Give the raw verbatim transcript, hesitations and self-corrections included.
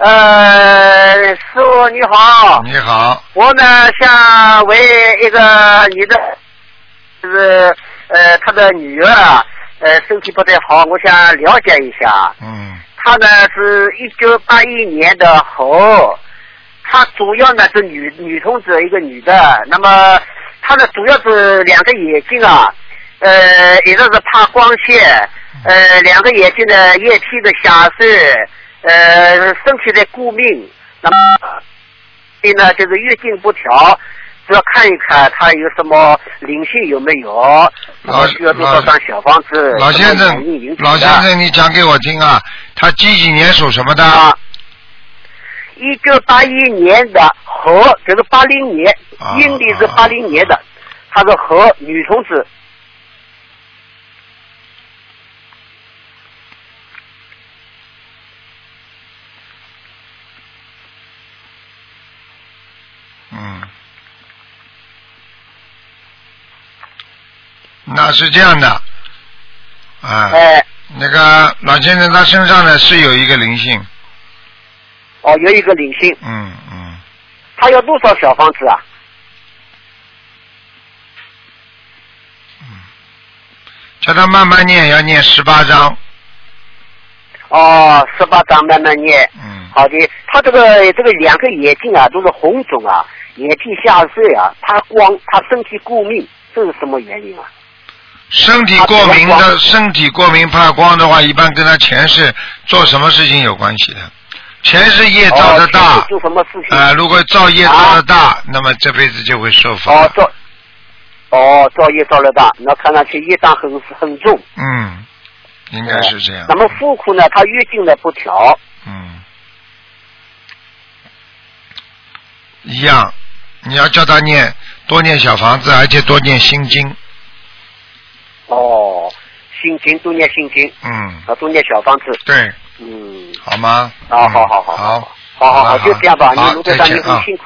呃，师傅你好。 你好。 我呢想为一个女的，就是呃她的女儿呃身体不太好，我想了解一下。 嗯。 她呢是一九八一年的猴，她主要呢是女女同志，一个女的，那么她呢主要是两个眼睛啊，呃一个是怕光线，呃两个眼睛的液体的下渗。呃，身体在过敏，那么所以呢，就是月经不调，只要看一看他有什么灵性有没有， 老需要多少张小房子。 老先生，老先生，你讲给我听啊，他几几年属什么的？ 啊，一九八一年的猴，就是八零年， 啊、 阴历是八零年的，他是猴女同志。 嗯，那是这样的，啊， 哎， 那个老先生他身上呢是有一个灵性。 哦，有一个灵性。 嗯嗯。 他要多少小房子啊？ 嗯，叫他慢慢念，要念十八章。 哦，十八章慢慢念。 嗯。 好的，他这个这个两个眼睛啊都是红肿啊。眼皮下垂啊，他光他身体过敏，这是什么原因啊？ 身体过敏的，身体过敏怕光的话，一般跟他前世做什么事情有关系的。前世业造的大， 哦、做什么事情？ 啊、呃，如果造业造的大、啊，那么这辈子就会受罚。 哦，造，哦，造业造的大，那看上去业障很很重。 嗯，应该是这样。 那么妇科呢，她月经呢不调。 嗯。一样。你要叫他念多念小房子，而且多念心经。 哦，心经多念心经。 嗯。 啊，多念小房子。 对。 嗯。 好吗？ 啊，好好好。 好。 好好好，就这样吧。你卢队长，你很辛苦。